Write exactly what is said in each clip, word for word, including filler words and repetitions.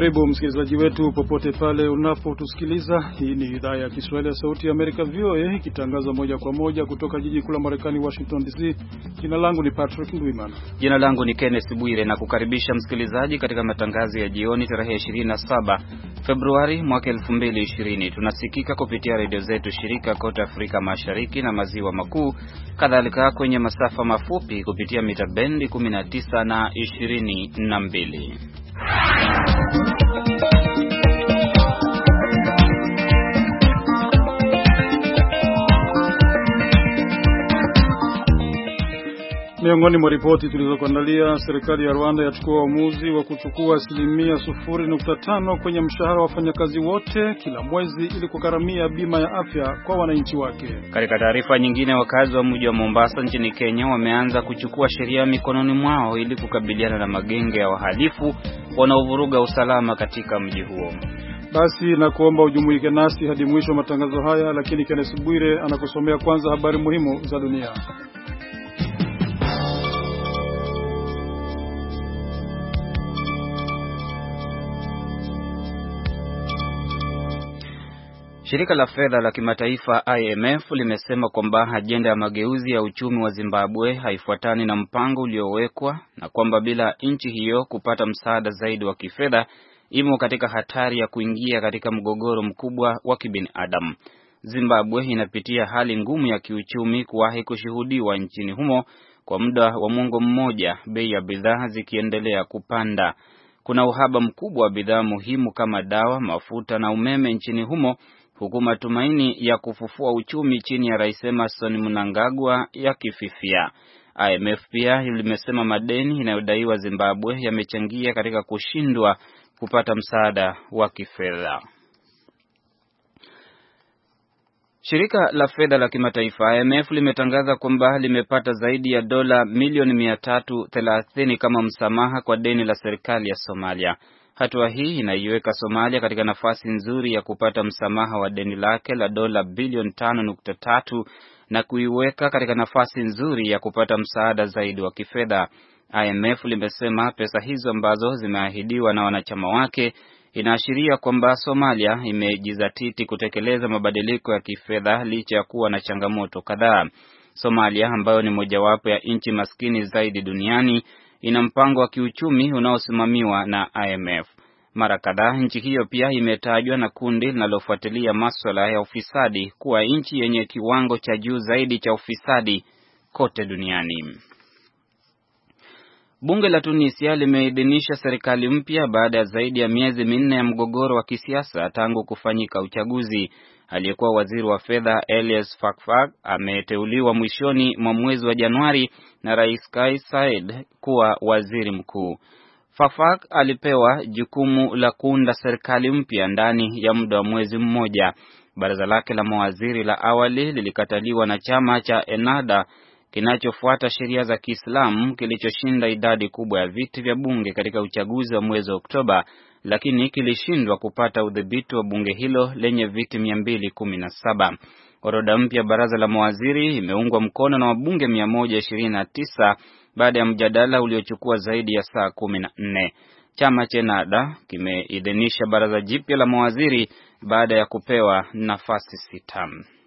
Karibu msikilizaji wetu popote pale unapotusikiliza. Hii ni idhaa ya Kiswahili ya Sauti ya Amerika V O A ikitangaza moja kwa moja kutoka jiji kuu la Marekani Washington D C. Jina langu ni Patrick Ndwimana. Jina langu ni Kenneth Bwire na kukaribisha msikilizaji katika matangazo ya jioni tarehe ishirini na saba Februari mwaka elfu mbili ishirini. Tunasikika kupitia redio zetu shirika kote Afrika Mashariki na Maziwa Makuu, kadhalika kwenye masafa mafupi kupitia mita bendi kumi na tisa na ishirini na mbili. Miongoni mwa ripoti tulizokuandalia, serikali ya Rwanda yachukua uamuzi wa kuchukua asilimia sufuri nukta tano kwenye mshahara wa wafanyakazi wote kila mwezi ili kugharamia bima ya afya kwa wananchi wake. Katika taarifa nyingine, wakazi wa mji wa Mombasa nchini Kenya wameanza kuchukua sheria mikononi mwao ili kukabiliana na magenge ya wahalifu wanaovuruga usalama katika mji huo. Basi na kuomba ujumuike nasi hadi mwisho wa matangazo haya, lakini Kenneth Bwire anakusomea kwanza habari muhimu za dunia. Shirika la fedha la kimataifa I M F limesema kwamba ajenda ya mageuzi ya uchumi wa Zimbabwe haifuatani na mpango uliowekwa na kwamba bila nchi hiyo kupata msaada zaidi wa kifedha imo katika hatari ya kuingia katika mgogoro mkubwa wa kibinadamu. Zimbabwe inapitia hali ngumu ya kiuchumi kuwahi kushuhudiwa nchini humo kwa muda wa mwongo mmoja, bei ya bidhaa zikiendelea kupanda. Kuna uhaba mkubwa wa bidhaa muhimu kama dawa, mafuta na umeme nchini humo, huku matumaini ya kufufua uchumi chini ya Rais Emmerson Mnangagwa yakififia. I M F pia limesema madeni inayodaiwa Zimbabwe yamechangia katika kushindwa kupata msaada wa kifedha. Shirika la fedha la kimataifa I M F limetangaza kwamba limepata zaidi ya dola milioni mia tatu thelathini kama msamaha kwa deni la serikali ya Somalia. Hatua hii inaiweka Somalia katika nafasi nzuri ya kupata msamaha wa deni lake la dola bilioni tano nukta tatu na kuiweka katika nafasi nzuri ya kupata msaada zaidi wa kifedha. I M F limesema pesa hizo ambazo zimeahidiwa na wanachama wake inaashiria kwamba Somalia imejizatiti kutekeleza mabadiliko ya kifedha licha ya kuwa na changamoto kadhaa. Somalia, ambayo ni mojawapo ya nchi maskini zaidi duniani, ina mpango wa kiuchumi unaosimamiwa na I M F. Mara kadhaa nchi hiyo pia imetajwa na kundi linalofuatilia masuala ya ufisadi kuwa nchi yenye kiwango cha juu zaidi cha ufisadi kote duniani. Bunge la Tunisia limeidhinisha serikali mpya baada ya zaidi ya miezi minne ya mgogoro wa kisiasa tangu kufanyika uchaguzi. Aliyekuwa waziri wa fedha Elias Fakhfakh ameteuliwa mwishoni mwa mwezi wa Januari na Rais Kais Saied kuwa waziri mkuu. Fakhfakh alipewa jukumu la kuunda serikali mpya ndani ya muda wa mwezi mmoja. Baraza lake la mawaziri la awali lilikataliwa na chama cha Ennahda kinachofuata sheria za Kiislamu kilichoshinda idadi kubwa ya viti vya bunge katika uchaguzi wa mwezi wa Oktoba, lakini kilishindwa kupata udhibiti wa bunge hilo lenye viti mia mbili kumi na saba. Orodha mpya baraza la mawaziri imeungwa mkono na wabunge mia moja ishirini na tisa baada ya mjadala uliochukua zaidi ya saa kumi na nne. Chama cha Ennahda kimeidhinisha baraza jipya la mawaziri baada ya kupewa nafasi sita.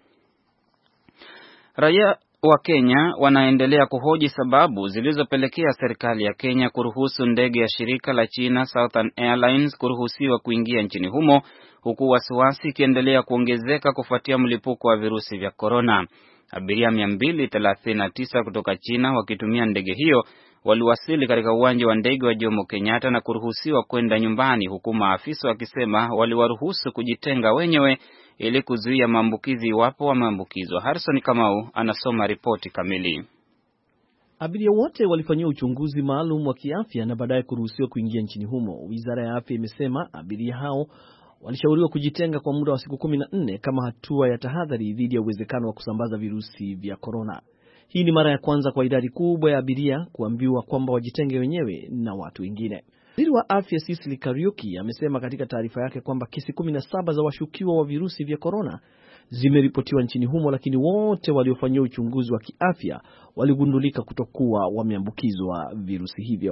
Raia wa Kenya wanaendelea kuhoji sababu zilizopelekea serikali ya Kenya kuruhusu ndege ya shirika la China Southern Airlines kuruhusiwa kuingia nchini humo, huku wasiwasi ikiendelea kuongezeka kufuatia mlipuko wa virusi vya corona. Abiria mia mbili thelathini na tisa kutoka China wakitumia ndege hiyo waliwasili katika uwanja wa ndege wa Jomo Kenyatta na kuruhusiwa kwenda nyumbani, huku maafisa wakisema waliwaruhusu kujitenga wenyewe ili kuzuia maambukizi iwapo wameambukizwa. Harrison Kamau anasoma ripoti kamili. Abiria wote walifanyia uchunguzi maalum wa kiafya na baadaye kuruhusiwa kuingia nchini humo. Wizara ya afya imesema abiria hao walishauriwa kujitenga kwa muda wa siku kumi na nne kama hatua ya tahadhari dhidi ya uwezekano wa kusambaza virusi vya corona. Hii ni mara ya kwanza kwa idadi kubwa ya abiria kuambiwa kwamba wajitenge wenyewe na watu wengine. Waziri wa afya Cecily Kariuki amesema katika taarifa yake kwamba kesi kumi na saba za washukiwa wa virusi vya corona zimeripotiwa nchini humo, lakini wote waliofanyia uchunguzi wa kiafya waligundulika kutokuwa wameambukizwa virusi hivyo.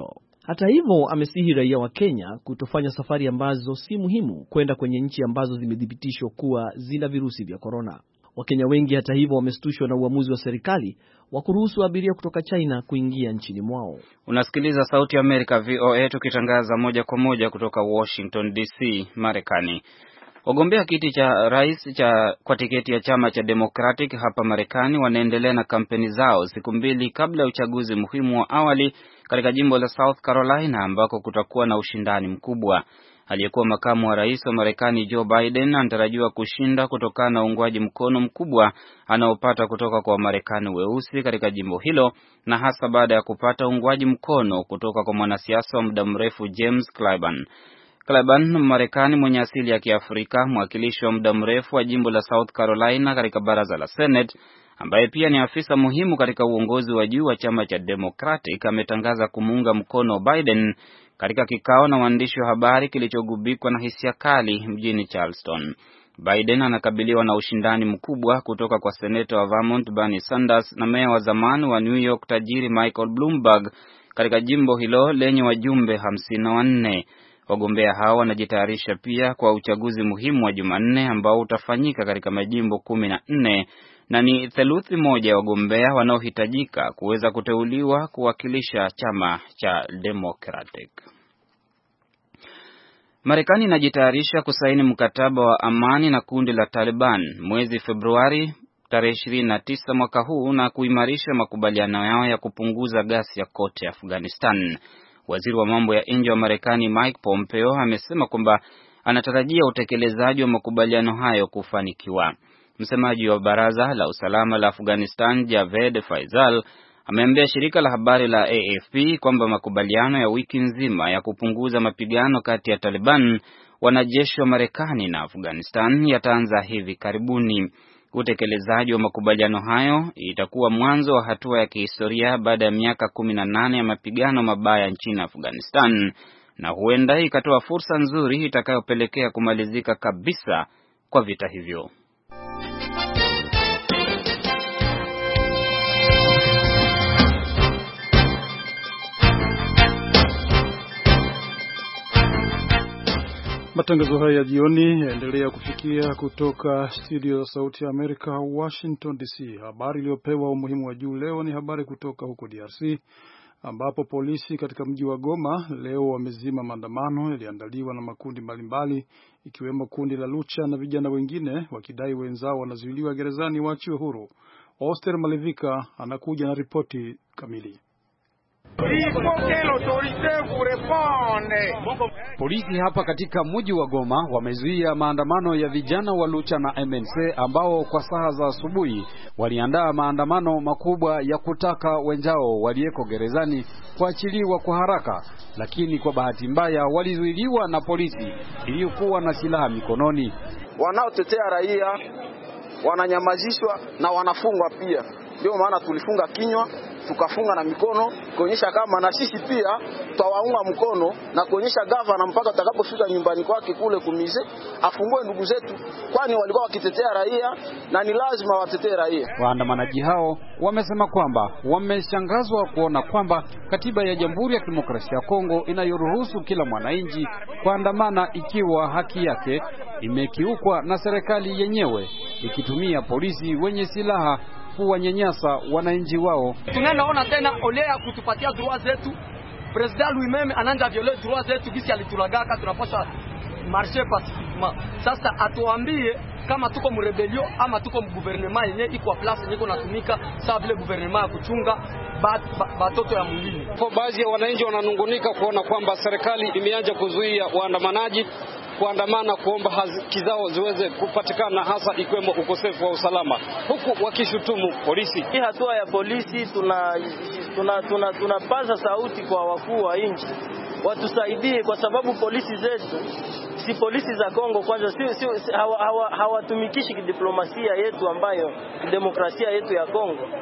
Hata hivyo, amesihi raia wa Kenya kutofanya safari ambazo si muhimu kwenda kwenye nchi ambazo zimethibitishwa kuwa zina virusi vya korona. Wakenya wengi hata hivyo wameshtushwa na uamuzi wa serikali wa kuruhusu abiria kutoka China kuingia nchini mwao. Unasikiliza Sauti ya Amerika V O A tukitangaza moja kwa moja kutoka Washington D C, Marekani. Wagombea kiti cha rais cha kwa tiketi ya chama cha Democratic hapa Marekani wanaendelea na kampeni zao siku mbili kabla ya uchaguzi muhimu wa awali katika jimbo la South Carolina ambako kutakuwa na ushindani mkubwa. Aliyekuwa makamu wa rais wa Marekani Joe Biden anatarajiwa kushinda kutokana na uungwaji mkono mkubwa anaopata kutoka kwa Wamarekani weusi katika jimbo hilo, na hasa baada ya kupata uungwaji mkono kutoka kwa mwanasiasa wa muda mrefu James Clyburn. Clyburn, Marekani mwenye asili ya Kiafrika, mwakilishi wa muda mrefu wa jimbo la South Carolina katika baraza la Senate, ambaye pia ni afisa muhimu katika uongozi wa juu wa chama cha Democratic, ametangaza kumuunga mkono Biden katika kikao na waandishi wa habari kilichogubikwa na hisia kali mjini Charleston. Biden anakabiliwa na ushindani mkubwa kutoka kwa seneta wa Vermont Bernie Sanders na meya wa zamani wa New York tajiri Michael Bloomberg katika jimbo hilo lenye wajumbe hamsini na wanne. Wagombea hao wanajitayarisha pia kwa uchaguzi muhimu wa Jumanne ambao utafanyika katika majimbo kumi na nne na ni theluthi moja ya wagombea wanaohitajika kuweza kuteuliwa kuwakilisha chama cha Democratic. Marekani inajitayarisha kusaini mkataba wa amani na kundi la Taliban mwezi Februari tarehe ishirini na tisa mwaka huu na kuimarisha makubaliano yao ya kupunguza ghasia kote Afghanistan. Waziri wa mambo ya nje wa Marekani Mike Pompeo amesema kwamba anatarajia utekelezaji wa makubaliano hayo kufanikiwa. Msemaji wa Baraza la Usalama la Afghanistan Javed Faisal ameambia shirika la habari la A F P kwamba makubaliano ya wiki nzima ya kupunguza mapigano kati ya Taliban, wanajeshi wa Marekani na Afghanistan yataanza hivi karibuni. Utekelezaji wa makubaliano hayo itakuwa mwanzo wa hatua ya kihistoria baada ya miaka kumi na nane ya mapigano mabaya nchini Afghanistan, na huenda ikatoa fursa nzuri itakayopelekea kumalizika kabisa kwa vita hivyo. Matangazo haya ya jioni yaendelea kufikia kutoka studio za Sauti ya Amerika Washington D C. Habari iliyopewa umuhimu wa juu leo ni habari kutoka huko D R C ambapo polisi katika mji wa Goma leo wamezima maandamano yaliandaliwa na makundi mbalimbali ikiwemo kundi la Lucha na vijana wengine wakidai wenzao wanazuiliwa gerezani waachiwe huru. Oster Malevika anakuja na ripoti kamili. Polisi hapa katika mji wa Goma wamezuia maandamano ya vijana wa Lucha na M N C ambao kwa saa za asubuhi waliandaa maandamano makubwa ya kutaka wenzao walieko gerezani kuachiliwa kwa haraka, lakini kwa bahati mbaya walizuiliwa na polisi iliyokuwa na silaha mikononi. Wanaotetea raia wananyamazishwa na wanafungwa pia. Ndio maana tulifunga kinywa, tukafunga na mikono kuonyesha kama na sisi pia tutawaunga mkono na kuonyesha gavana mpaka atakapofika nyumbani kwake kule kumize afungue ndugu zetu, kwani walikuwa wakitetea raia na ni lazima watetee raia. Waandamanaji hao wamesema kwamba wameshangazwa kuona kwamba katiba ya Jamhuri ya Kidemokrasia ya Kongo inayoruhusu kila mwananchi kuandamana ikiwa haki yake imekiukwa na serikali yenyewe ikitumia polisi wenye silaha kuwanyanyasa wananchi wao. Tunaona tena olea kutupatia droit zetu. President lui-même ananja violer droit zetu bisi alitulagaka tunapaswa marcher pacifiquement. Sasa atuambie kama tuko mrebelio ama tuko mgouvernement yenye iko place yenye kunatumika sawa vile gouvernement ya kuchunga batoto ya mwingine. Kwa baadhi ya wananchi wananungunika kuona kwamba serikali imeanza kuzuia waandamanaji kuandamana kuomba haki zao ziweze kupatikana, hasa ikiwemo ukosefu wa usalama, huku wakishutumu polisi. Hii hatua ya polisi tuna tuna tuna tunapaza sauti kwa wakuu wa nchi watusaidie, kwa sababu polisi zetu si polisi za Kongo kwanza, si, si, si hawatumikishi hawa, hawa kidiplomasia yetu ambayo demokrasia yetu ya Kongo.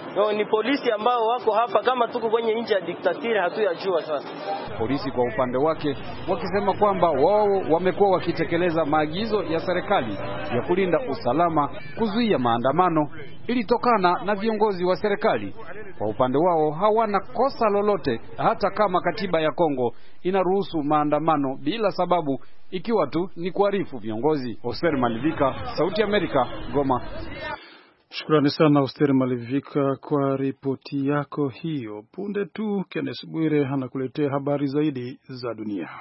No, ni polisi ambao wako hapa, kama tuko kwenye nchi ya diktatiri hatuyajua sasa. Polisi kwa upande wake wakisema kwamba wao wamekuwa wakitekeleza maagizo ya serikali ya kulinda usalama, kuzuia maandamano ilitokana na viongozi wa serikali. Kwa upande wao hawana kosa lolote, hata kama katiba ya Kongo inaruhusu maandamano bila sababu, ikiwa tu ni kuarifu viongozi. Oster Malivika, Sauti ya Amerika, Goma. Shukrani sana Oster Malivika kwa ripoti yako hiyo. Punde tu Kenneth Bwire anakuletea habari zaidi za dunia.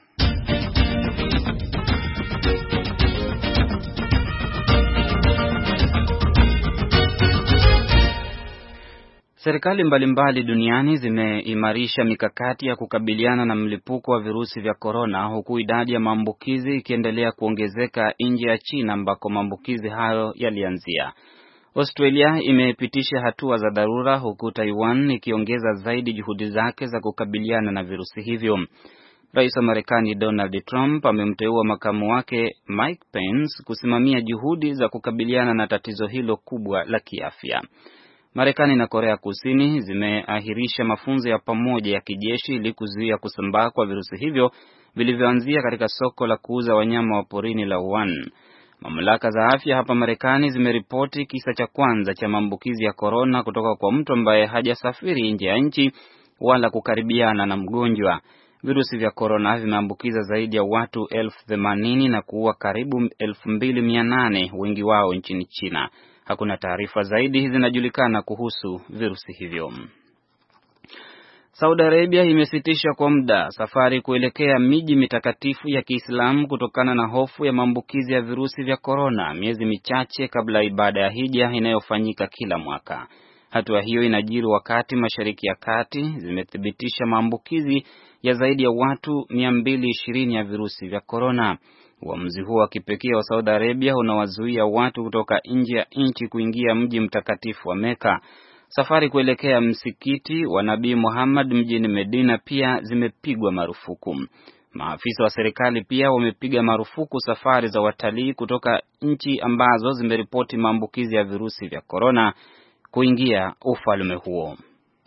Serikali mbalimbali duniani zimeimarisha mikakati ya kukabiliana na mlipuko wa virusi vya korona, huku idadi ya maambukizi ikiendelea kuongezeka nje ya China ambako maambukizi hayo yalianzia. Australia imepitisha hatua za dharura, huku Taiwan ikiongeza zaidi juhudi zake za kukabiliana na virusi hivyo. Rais wa Marekani Donald Trump amemteua makamu wake Mike Pence kusimamia juhudi za kukabiliana na tatizo hilo kubwa la kiafya. Marekani na Korea Kusini zimeahirisha mafunzo ya pamoja ya kijeshi ili kuzuia kusambaa kwa virusi hivyo vilivyoanzia katika soko la kuuza wanyama wa porini la Wuhan. Mamlaka za afya hapa Marekani zimeripoti kisa cha kwanza cha maambukizi ya korona kutoka kwa mtu ambaye hajasafiri nje ya nchi wala kukaribiana na mgonjwa. Virusi vya korona vimeambukiza zaidi ya watu elfu themanini na kuua karibu elfu mbili mia nane, wengi wao nchini China. Hakuna taarifa zaidi zinajulikana kuhusu virusi hivyo. Saudi Arabia imesitisha kwa muda safari kuelekea miji mitakatifu ya Kiislamu kutokana na hofu ya maambukizi ya virusi vya korona, miezi michache kabla ibada ya hija inayofanyika kila mwaka. Hatua hiyo inajiri wakati Mashariki ya Kati zimethibitisha maambukizi ya zaidi ya watu mia mbili ishirini ya virusi vya korona. Uamuzi huo wa kipekee wa Saudi Arabia unawazuia watu kutoka nje ya nchi kuingia mji mtakatifu wa Meka. Safari kuelekea msikiti wa Nabii Muhammad mjini Medina pia zimepigwa marufuku. Maafisa wa serikali pia wamepiga marufuku safari za watalii kutoka nchi ambazo zimeripoti maambukizi ya virusi vya korona kuingia ufalme huo.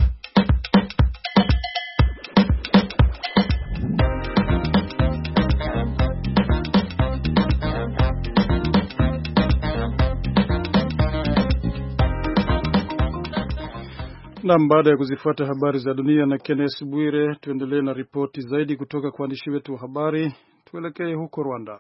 Na baada ya kuzifuata habari za dunia na Kenneth Bwire, tuendelee na ripoti zaidi kutoka kwa waandishi wetu wa habari. Tuelekee huko Rwanda.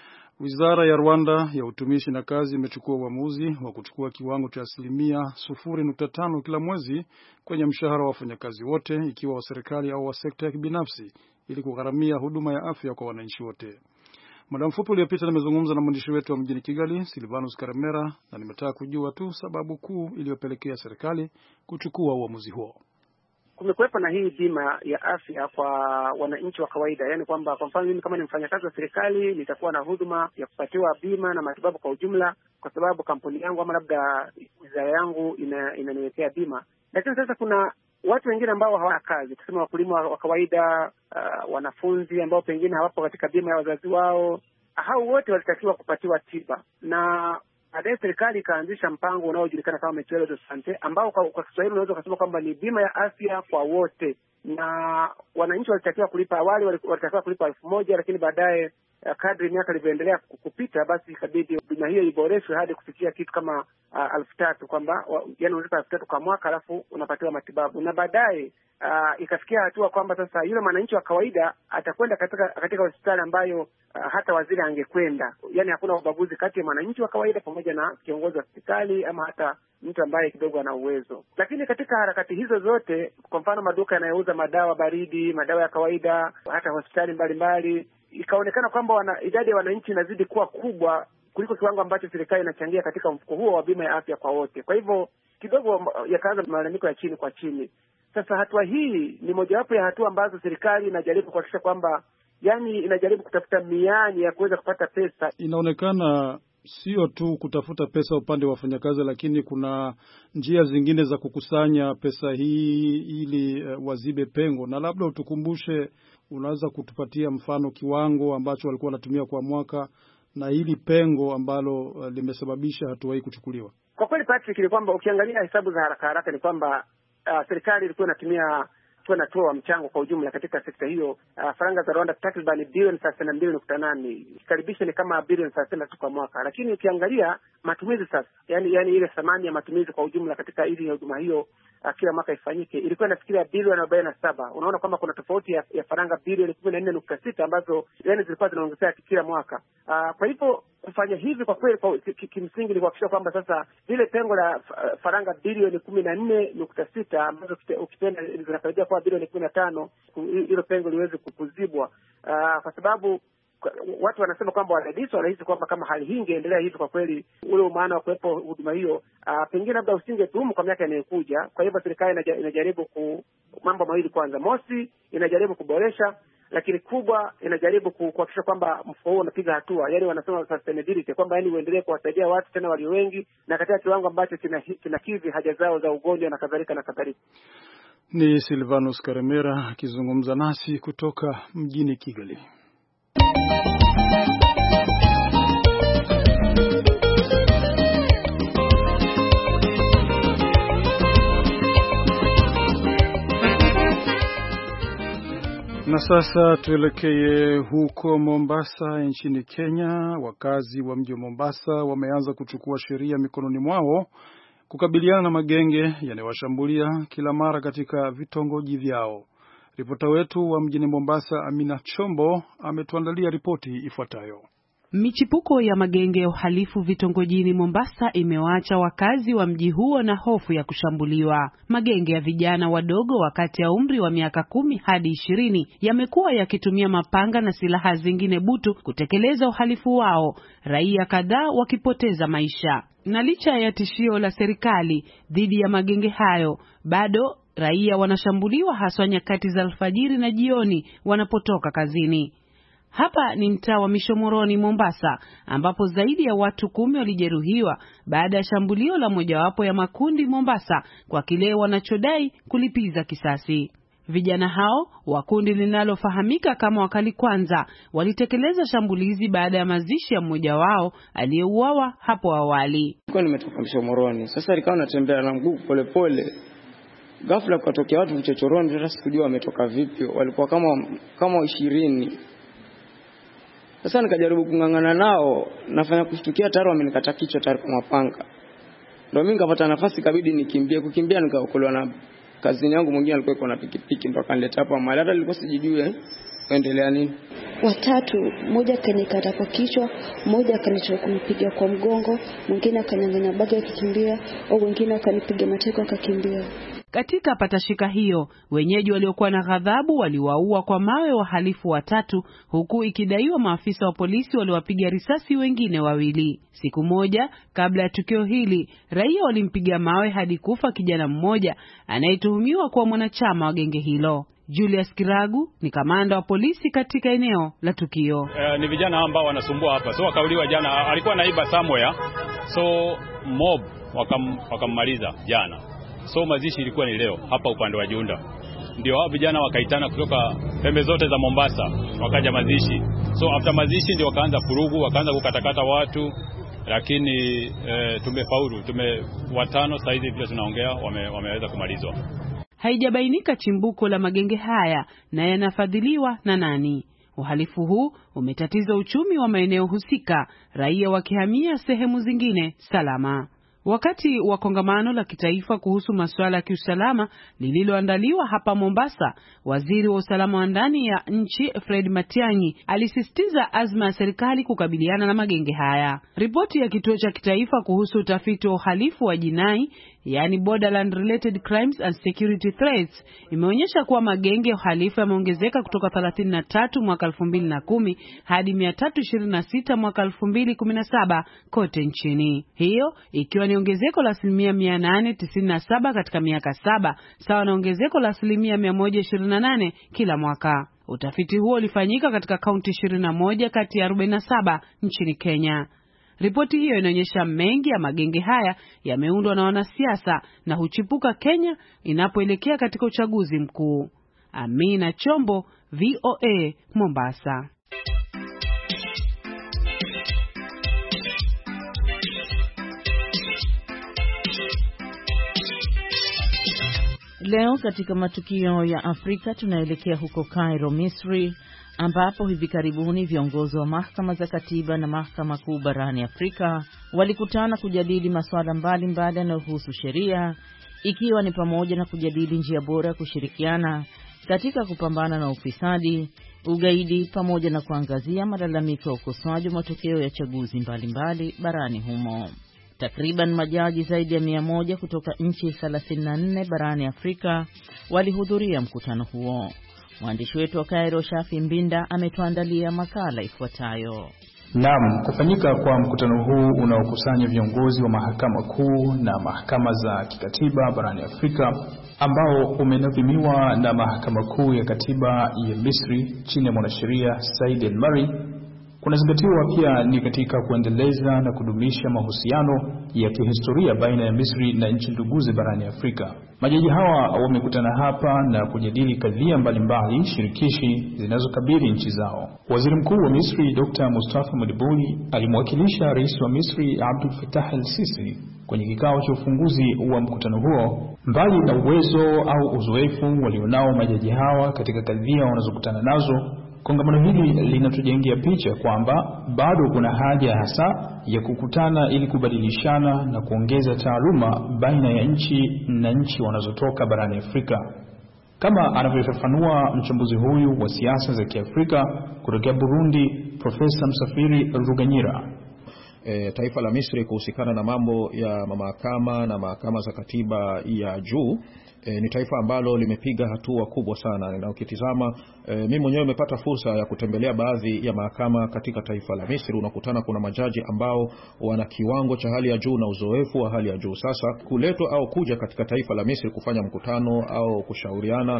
Wizara ya Rwanda ya utumishi na kazi imechukua uamuzi wa kuchukua kiwango cha asilimia sufuri nukta tano kila mwezi kwenye mshahara wa wafanyakazi wote, ikiwa wa serikali au wa sekta ya kibinafsi, ili kugharamia huduma ya afya kwa wananchi wote. Muda mfupi uliopita nimezungumza na mwandishi wetu wa mjini Kigali, Silvanus Karemera, na nimetaka kujua tu sababu kuu iliyopelekea serikali kuchukua uamuzi huo. Kumekuwepo na hii bima ya afya kwa wananchi wa kawaida, yani kwamba kwa mfano mimi kama ni mfanyakazi wa serikali nitakuwa na huduma ya kupatiwa bima na matibabu kwa ujumla, kwa sababu kampuni yangu ama labda wizara yangu ina, inaniwekea bima. Lakini sasa kuna watu wengine ambao hawana kazi, tuseme wakulima wa kawaida, uh, wanafunzi ambao pengine hawapo katika bima ya wazazi wao, hao wote walitakiwa kupatiwa tiba. Na baadaye serikali ikaanzisha mpango unaojulikana kama Mutuelle de Sante, ambao kwa, kwa Kiswahili unaweza kusema kwamba ni bima ya afya kwa wote. Na wananchi walitakiwa kulipa, awali walitakiwa kulipa elfu moja, lakini baadaye uh, kadri miaka ilivyoendelea kupita, basi ikabidi bima hiyo iboreshwe hadi kufikia kitu kama uh, elfu tatu, kwamba yani unalipa elfu tatu kwa mwaka alafu unapatiwa matibabu. Na baadaye uh, ikafikia hatua kwamba sasa yule mwananchi wa kawaida atakwenda katika katika hospitali ambayo uh, hata waziri angekwenda. Yani hakuna ubaguzi kati ya mwananchi wa kawaida pamoja na kiongozi wa hospitali ama hata mtu ambaye kidogo ana uwezo. Lakini katika harakati hizo zote, kwa mfano maduka yanayouza madawa baridi, madawa ya kawaida, hata hospitali mbalimbali, ikaonekana kwamba wana, idadi ya wananchi inazidi kuwa kubwa kuliko kiwango ambacho serikali inachangia katika mfuko huo wa bima ya afya kwa wote. Kwa hivyo kidogo yakaanza malalamiko ya chini kwa chini. Sasa hatua hii ni mojawapo ya hatua ambazo serikali inajaribu kuhakikisha kwamba, yani inajaribu kutafuta mianya ya kuweza kupata pesa. Inaonekana sio tu kutafuta pesa upande wa wafanyakazi, lakini kuna njia zingine za kukusanya pesa hii ili uh, wazibe pengo. Na labda utukumbushe, unaweza kutupatia mfano kiwango ambacho walikuwa wanatumia kwa mwaka na hili pengo ambalo uh, limesababisha hatua hii kuchukuliwa? Kwa kweli Patrick, ni kwamba ukiangalia hesabu za haraka haraka ni kwamba uh, serikali ilikuwa inatumia tuwa natoa mchango kwa ujumla katika sekta hiyo uh, faranga za Rwanda takriban bilioni thelathini na mbili nukta nane, ikikaribisha ni kama bilioni thelathini na tatu kwa mwaka. Lakini ukiangalia matumizi sasa, yani yani ile thamani ya matumizi kwa ujumla katika ili huduma hiyo uh, kila mwaka ifanyike ilikuwa inafikiria bilioni arobaini na saba. Unaona kwamba kuna tofauti ya, ya faranga bilioni kumi na nne nukta sita ambazo yani zilikuwa zinaongezeka kila mwaka. Uh, kwa hivyo kufanya hivi kwa kweli kwa kimsingi ni kuhakikisha kwamba sasa vile pengo la faranga bilioni kumi na nne nukta sita ambazo ukipenda zinakaribia kwa bilioni kumi na tano, hilo pengo liweze kukuzibwa. Uh, kwa sababu watu wanasema kwamba wadadisi wanahisi kwamba kama hali hii ingeendelea hivi, kwa kweli ule maana wa kuwepo huduma hiyo uh, pengine labda usingedumu kwa miaka inayokuja. Kwa hivyo serikali inajaribu ku mambo mawili. Kwanza, mosi, inajaribu kuboresha, lakini kubwa inajaribu kuhakikisha kwamba mfuko huo unapiga hatua, yani wanasema sustainability, kwamba yani uendelee kuwasaidia watu tena walio wengi na katika kiwango ambacho kinakidhi haja zao za ugonjwa na kadhalika na kadhalika. Ni Silvanus Karemera akizungumza nasi kutoka mjini Kigali. Na sasa tuelekee huko Mombasa nchini Kenya. Wakazi wa mji wa Mombasa wameanza kuchukua sheria mikononi mwao kukabiliana na magenge yanayowashambulia kila mara katika vitongoji vyao. Ripota wetu wa mjini Mombasa Amina Chombo ametuandalia ripoti ifuatayo. Michipuko ya magenge ya uhalifu vitongojini Mombasa imewaacha wakazi wa mji huo na hofu ya kushambuliwa. Magenge ya vijana wadogo wakati ya umri wa miaka kumi hadi ishirini yamekuwa yakitumia mapanga na silaha zingine butu kutekeleza uhalifu wao, raia kadhaa wakipoteza maisha. Na licha ya tishio la serikali dhidi ya magenge hayo, bado raia wanashambuliwa haswa nyakati za alfajiri na jioni wanapotoka kazini. Hapa ni mtaa wa Mishomoroni Mombasa, ambapo zaidi ya watu kumi walijeruhiwa baada ya shambulio la mojawapo ya makundi Mombasa kwa kile wanachodai kulipiza kisasi. Vijana hao wa kundi linalofahamika kama Wakali Kwanza walitekeleza shambulizi baada ya mazishi ya mmoja wao aliyeuawa hapo awali. Kwa nimetoka Mishomoroni, sasa nikawa natembea na mguu polepole. Ghafla kutokea watu vichochoroni, hata sikujua wametoka vipi. Walikuwa kama kama ishirini. Sasa nikajaribu kungangana nao, nafanya kushtukia tayari wamenikata kichwa tayari kwa mapanga. Ndio mimi nikapata nafasi kabidi nikimbie, kukimbia nikaokolewa na kazini yangu mwingine alikuwa yuko na pikipiki ndo akanileta hapa mahali. Hata nilikuwa sijijui eh endelea nini. Watatu, mmoja kanikata kwa kichwa, mmoja akanichukua kunipiga kwa mgongo, mwingine akanyang'anya bagi akikimbia, au wengine akanipiga mateko akakimbia. Katika patashika hiyo, wenyeji waliokuwa na ghadhabu waliwaua kwa mawe wahalifu watatu, huku ikidaiwa maafisa wa polisi waliwapiga risasi wengine wawili. Siku moja kabla ya tukio hili, raia walimpiga mawe hadi kufa kijana mmoja anayetuhumiwa kuwa mwanachama wa genge hilo. Julius Kiragu ni kamanda wa polisi katika eneo la tukio. Uh, ni vijana ambao wanasumbua hapa. So wakauliwa jana, alikuwa naiba somewhere. So mob wakam, wakammaliza jana. So mazishi ilikuwa ni leo hapa upande wa Junda. Ndio hao vijana wakaitana kutoka pembe zote za Mombasa wakaja mazishi. So after mazishi ndio wakaanza furugu, wakaanza kukatakata watu, lakini e, tumefaulu. Tume watano sasa hivi vile tunaongea wame, wameweza kumalizwa. Haijabainika chimbuko la magenge haya na yanafadhiliwa na nani. Uhalifu huu umetatiza uchumi wa maeneo husika, raia wakihamia sehemu zingine salama. Wakati wa kongamano la kitaifa kuhusu masuala ya kiusalama lililoandaliwa hapa Mombasa, waziri wa usalama wa ndani ya nchi Fred Matiang'i alisisitiza azma ya serikali kukabiliana na magenge haya. Ripoti ya kituo cha kitaifa kuhusu utafiti wa uhalifu wa jinai, yani Borderland Related Crimes and Security Threats, imeonyesha kuwa magenge ya uhalifu yameongezeka kutoka thelathini na tatu mwaka elfu mbili na kumi hadi mia tatu ishirini na sita mwaka elfu mbili kumi na saba kote nchini. Hiyo ikiwa ni ongezeko la asilimia mia nane tisini na saba katika miaka saba, sawa na ongezeko la asilimia mia moja ishirini na nane kila mwaka. Utafiti huo ulifanyika katika kaunti ishirini na moja kati ya arobaini na saba nchini Kenya. Ripoti hiyo inaonyesha mengi ya magenge haya yameundwa na wanasiasa na huchipuka Kenya inapoelekea katika uchaguzi mkuu. Amina Chombo, V O A, Mombasa. leo katika matukio ya Afrika tunaelekea huko Cairo, Misri, ambapo hivi karibuni viongozi wa mahakama za katiba na mahakama kuu barani Afrika walikutana kujadili masuala mbalimbali yanayohusu sheria, ikiwa ni pamoja na kujadili njia bora ya kushirikiana katika kupambana na ufisadi, ugaidi, pamoja na kuangazia malalamiko ya ukosoaji wa matokeo ya chaguzi mbalimbali barani humo. Takriban majaji zaidi ya mia moja kutoka nchi thelathini na nne barani Afrika walihudhuria mkutano huo. Mwandishi wetu wa Cairo, Shafi Mbinda, ametuandalia makala ifuatayo. Naam, kufanyika kwa mkutano huu unaokusanya viongozi wa mahakama kuu na mahakama za kikatiba barani Afrika, ambao umenadhimiwa na mahakama kuu ya katiba ya Misri chini ya mwanasheria Said El-Mari, kunazingatiwa pia ni katika kuendeleza na kudumisha mahusiano ya kihistoria baina ya Misri na nchi nduguze barani Afrika. Majaji hawa wamekutana hapa na kujadili kadhia mbalimbali shirikishi zinazokabili nchi zao. Waziri Mkuu wa Misri Dokta Mustafa Madbuli alimwakilisha Rais wa Misri Abdul Fattah El-Sisi kwenye kikao cha ufunguzi wa mkutano huo. Mbali na uwezo au uzoefu walionao majaji hawa katika kadhia wanazokutana nazo, kongamano hili linatujengea picha kwamba bado kuna haja hasa ya kukutana ili kubadilishana na kuongeza taaluma baina ya nchi na nchi wanazotoka barani Afrika. Kama anavyofafanua mchambuzi huyu wa siasa za Kiafrika kutoka Burundi, Profesa Msafiri Ruganyira. E, taifa la Misri kuhusikana na mambo ya mahakama na mahakama za katiba ya juu E, ni taifa ambalo limepiga hatua kubwa sana, na ukitizama e, mimi mwenyewe nimepata fursa ya kutembelea baadhi ya mahakama katika taifa la Misri. Unakutana kuna majaji ambao wana kiwango cha hali ya juu na uzoefu wa hali ya juu. Sasa kuletwa au kuja katika taifa la Misri kufanya mkutano au kushauriana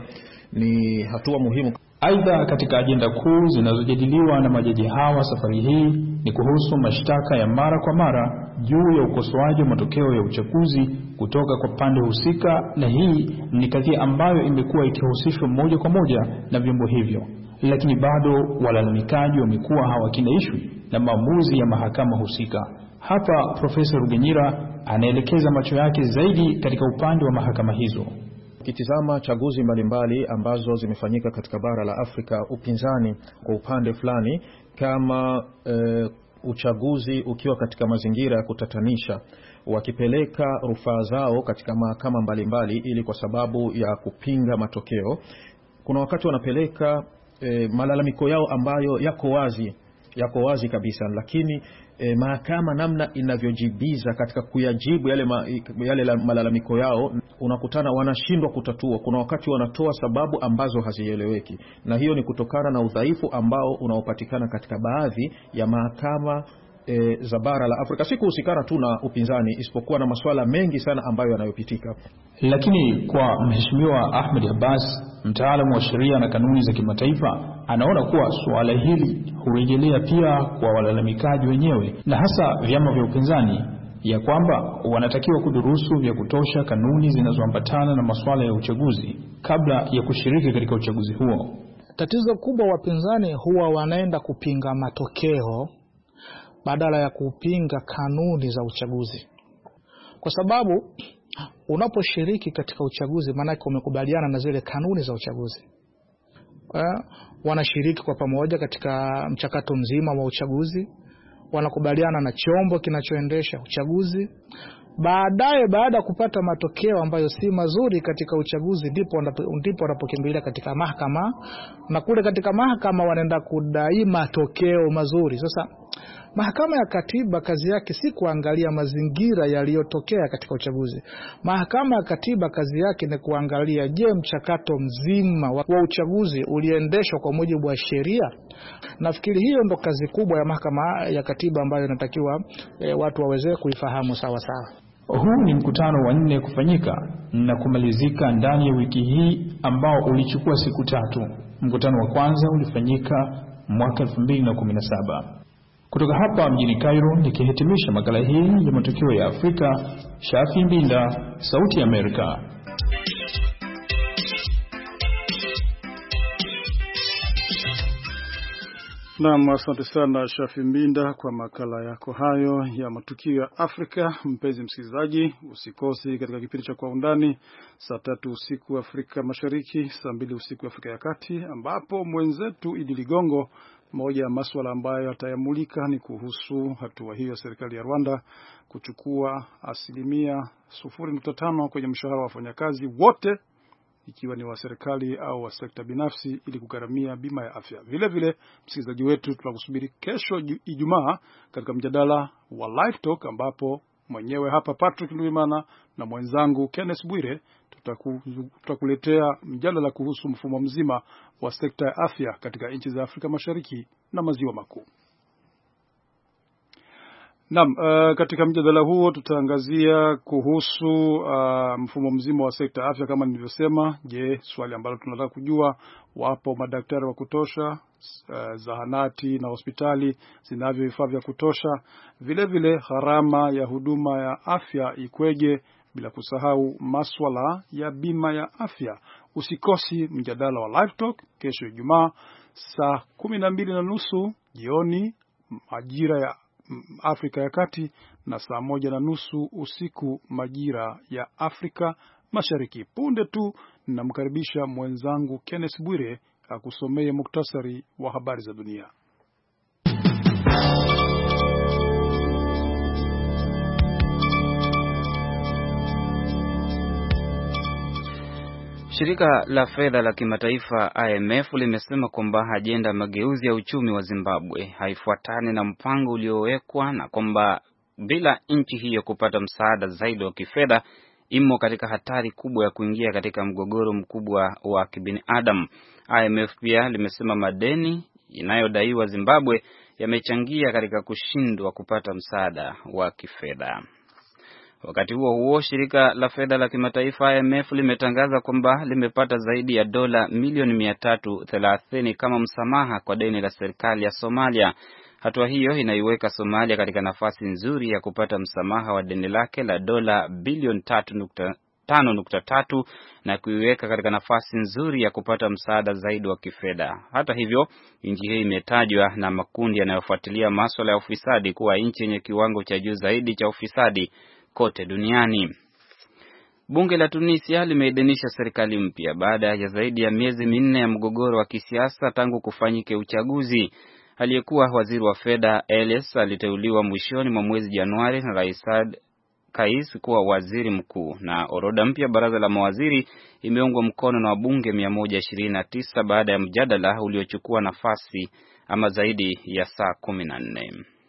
ni hatua muhimu. Aidha, katika ajenda kuu zinazojadiliwa na majaji hawa safari hii ni kuhusu mashtaka ya mara kwa mara juu ya ukosoaji wa matokeo ya uchaguzi kutoka kwa pande husika, na hii ni kadhia ambayo imekuwa ikihusishwa moja kwa moja na vyombo hivyo, lakini bado walalamikaji wamekuwa hawakinaishwi na maamuzi ya mahakama husika. Hapa Profesa Ruganyira anaelekeza macho yake zaidi katika upande wa mahakama hizo. Kitizama chaguzi mbalimbali ambazo zimefanyika katika bara la Afrika, upinzani kwa upande fulani kama e, uchaguzi ukiwa katika mazingira ya kutatanisha, wakipeleka rufaa zao katika mahakama mbalimbali ili kwa sababu ya kupinga matokeo. Kuna wakati wanapeleka e, malalamiko yao ambayo yako wazi yako wazi kabisa, lakini e, mahakama namna inavyojibiza katika kuyajibu yale, ma, yale malalamiko yao, unakutana wanashindwa kutatua. Kuna wakati wanatoa sababu ambazo hazieleweki, na hiyo ni kutokana na udhaifu ambao unaopatikana katika baadhi ya mahakama E, za bara la Afrika. Si kuhusikana tu na upinzani, isipokuwa na masuala mengi sana ambayo yanayopitika. Lakini kwa Mheshimiwa Ahmed Abbas, mtaalamu wa sheria na kanuni za kimataifa, anaona kuwa suala hili hurejelea pia kwa walalamikaji wenyewe na hasa vyama vya upinzani, ya kwamba wanatakiwa kudurusu vya kutosha kanuni zinazoambatana na masuala ya uchaguzi kabla ya kushiriki katika uchaguzi huo. Tatizo kubwa wapinzani huwa wanaenda kupinga matokeo badala ya kupinga kanuni za uchaguzi, kwa sababu unaposhiriki katika uchaguzi maana yake umekubaliana na zile kanuni za uchaguzi. Eh, wanashiriki kwa pamoja katika mchakato mzima wa uchaguzi, wanakubaliana na chombo kinachoendesha uchaguzi. Baadaye, baada ya kupata matokeo ambayo si mazuri katika uchaguzi, ndipo ndipo wanapokimbilia katika mahakama, na kule katika mahakama wanaenda kudai matokeo mazuri. Sasa mahakama ya katiba kazi yake si kuangalia mazingira yaliyotokea katika uchaguzi. Mahakama ya katiba kazi yake ni kuangalia, je, mchakato mzima wa uchaguzi uliendeshwa kwa mujibu wa sheria? Nafikiri hiyo ndo kazi kubwa ya mahakama ya katiba ambayo inatakiwa e, watu waweze kuifahamu sawa sawa. Huu ni mkutano wa nne kufanyika na kumalizika ndani ya wiki hii ambao ulichukua siku tatu. Mkutano wa kwanza ulifanyika mwaka elfu mbili na kumi na saba. Kutoka hapa mjini Cairo, nikihitimisha makala hii ya matukio ya Afrika, Shafi Mbinda, Sauti ya Amerika. Naam, asante sana Shafi Mbinda kwa makala yako hayo ya matukio ya Afrika. Mpenzi msikilizaji, usikosi katika kipindi cha Kwa Undani saa tatu usiku Afrika Mashariki, saa mbili usiku Afrika ya Kati, ambapo mwenzetu Idi Ligongo, moja ya masuala ambayo atayamulika ni kuhusu hatua hiyo ya serikali ya Rwanda kuchukua asilimia sufuri nukta tano kwenye mshahara wa wafanyakazi wote, ikiwa ni wa serikali au wa sekta binafsi, ili kugharamia bima ya afya. Vile vile msikilizaji wetu, tunakusubiri kesho Ijumaa katika mjadala wa Live Talk, ambapo mwenyewe hapa Patrick Ndwimana na mwenzangu Kenneth Bwire tutaku, tutakuletea mjadala kuhusu mfumo mzima wa sekta ya afya katika nchi za Afrika Mashariki na Maziwa Makuu. Naam, uh, katika mjadala huo tutaangazia kuhusu uh, mfumo mzima wa sekta ya afya kama nilivyosema. Je, swali ambalo tunataka kujua, wapo madaktari wa kutosha, uh, zahanati na hospitali zinavyo vifaa vya kutosha, vile vile gharama ya huduma ya afya ikweje, bila kusahau maswala ya bima ya afya. Usikosi mjadala wa Live Talk kesho Ijumaa saa kumi na mbili na nusu jioni majira ya Afrika ya Kati na saa moja na nusu usiku majira ya Afrika Mashariki. Punde tu namkaribisha mwenzangu Kenneth Bwire akusomee muktasari wa habari za dunia. Shirika la fedha la kimataifa I M F limesema kwamba ajenda mageuzi ya uchumi wa Zimbabwe haifuatani na mpango uliowekwa, na kwamba bila nchi hiyo kupata msaada zaidi wa kifedha imo katika hatari kubwa ya kuingia katika mgogoro mkubwa wa kibinadamu. I M F pia limesema madeni inayodaiwa Zimbabwe yamechangia katika kushindwa kupata msaada wa kifedha. Wakati huo huo, shirika la fedha la kimataifa I M F limetangaza kwamba limepata zaidi ya dola milioni mia tatu thelathini kama msamaha kwa deni la serikali ya Somalia. Hatua hiyo inaiweka Somalia katika nafasi nzuri ya kupata msamaha wa deni lake la dola bilioni tano nukta tatu na kuiweka katika nafasi nzuri ya kupata msaada zaidi wa kifedha. Hata hivyo, nchi hii imetajwa na makundi yanayofuatilia masuala ya ufisadi kuwa nchi yenye kiwango cha juu zaidi cha ufisadi kote duniani. Bunge la Tunisia limeidhinisha serikali mpya baada ya zaidi ya miezi minne ya mgogoro wa kisiasa tangu kufanyike uchaguzi. Aliyekuwa waziri wa fedha Elias aliteuliwa mwishoni mwa mwezi Januari na Rais Saad Kais kuwa waziri mkuu, na orodha mpya baraza la mawaziri imeungwa mkono na wabunge mia moja ishirini na tisa baada ya mjadala uliochukua nafasi ama zaidi ya saa kumi na nne.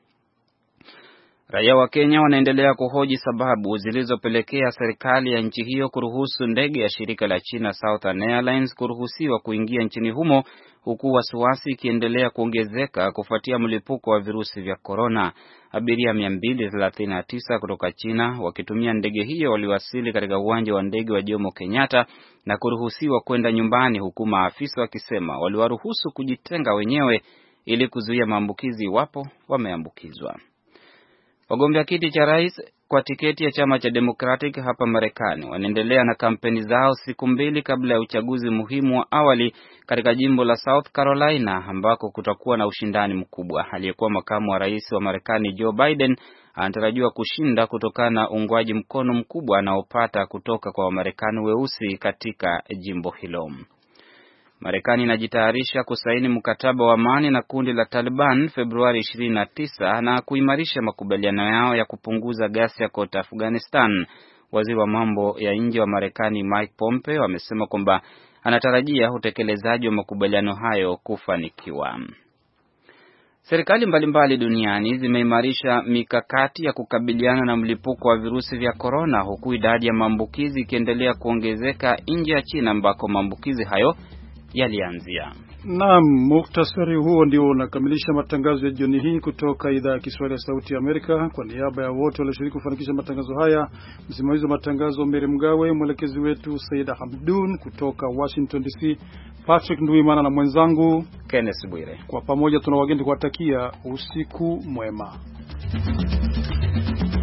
Raia wa Kenya wanaendelea kuhoji sababu zilizopelekea serikali ya nchi hiyo kuruhusu ndege ya shirika la China Southern Airlines kuruhusiwa kuingia nchini humo, huku wasiwasi ikiendelea kuongezeka kufuatia mlipuko wa virusi vya corona. Abiria mia mbili thelathini na tisa kutoka China wakitumia ndege hiyo waliwasili katika uwanja wa ndege wa Jomo Kenyatta na kuruhusiwa kwenda nyumbani, huku maafisa wakisema waliwaruhusu kujitenga wenyewe ili kuzuia maambukizi iwapo wameambukizwa. Wagombea kiti cha rais kwa tiketi ya chama cha Democratic hapa Marekani wanaendelea na kampeni zao siku mbili kabla ya uchaguzi muhimu wa awali katika jimbo la South Carolina ambako kutakuwa na ushindani mkubwa. Aliyekuwa makamu wa rais wa Marekani Joe Biden anatarajiwa kushinda kutokana na uungwaji mkono mkubwa anaopata kutoka kwa Wamarekani weusi katika jimbo hilo. Marekani inajitayarisha kusaini mkataba wa amani na kundi la Taliban Februari ishirini na tisa na kuimarisha makubaliano yao ya kupunguza ghasia kote Afghanistan. Waziri wa mambo ya nje wa Marekani Mike Pompeo amesema kwamba anatarajia utekelezaji wa makubaliano hayo kufanikiwa. Serikali mbalimbali duniani zimeimarisha mikakati ya kukabiliana na mlipuko wa virusi vya corona, huku idadi ya maambukizi ikiendelea kuongezeka nje ya China ambako maambukizi hayo yalianzia. Naam, muktasari huo ndio unakamilisha matangazo ya jioni hii kutoka idhaa ya Kiswahili ya Sauti ya Amerika. Kwa niaba ya wote walioshiriki kufanikisha matangazo haya, msimamizi wa matangazo Mary Mgawe, mwelekezi wetu Saida Hamdun, kutoka Washington D C Patrick Ndwimana na mwenzangu Kenneth Bwire, kwa pamoja tunawageni kuwatakia usiku mwema.